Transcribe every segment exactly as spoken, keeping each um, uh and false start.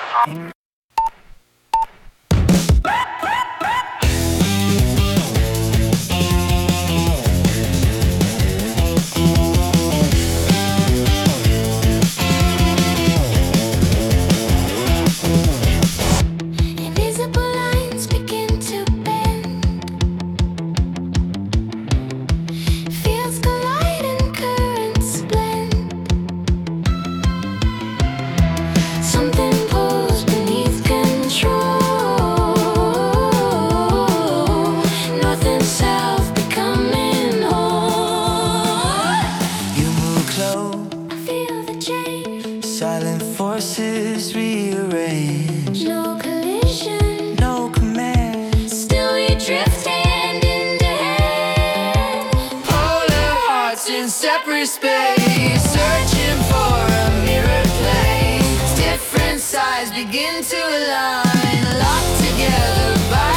Silent forces rearrange. No collision, no command. Still we drift hand in hand. Polar hearts in separate space, searching for a mirror place. Different sides begin to align, locked together by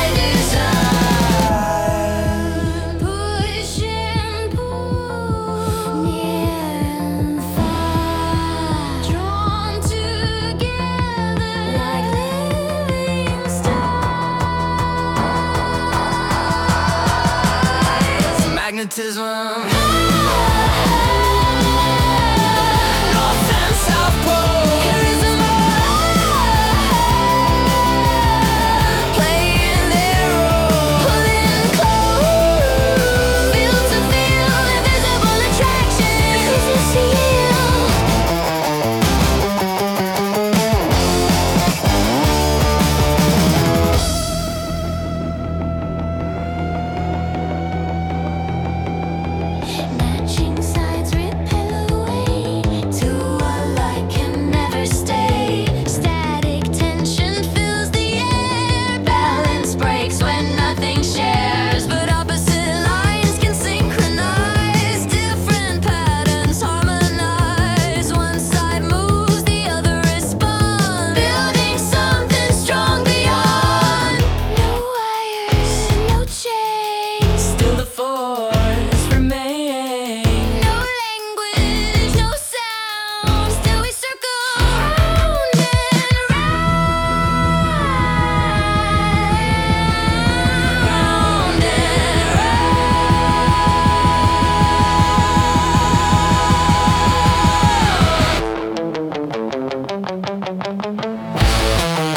design. Push and pull, near and far, drawn together like living stars. Magnetism. North and South Pole. Playing their role. Pulling close. Feel to feel. Invisible attraction. Because you see matching sides repel away to what light can never stay. Static tension fills the air. Balance breaks when nothing shares. But opposite lines can synchronize. Different patterns harmonize. One side moves, the other responds. Building something strong beyond. No wires, no chains. Still the force remains. No language, no sound. Still we circle round and round, round and round.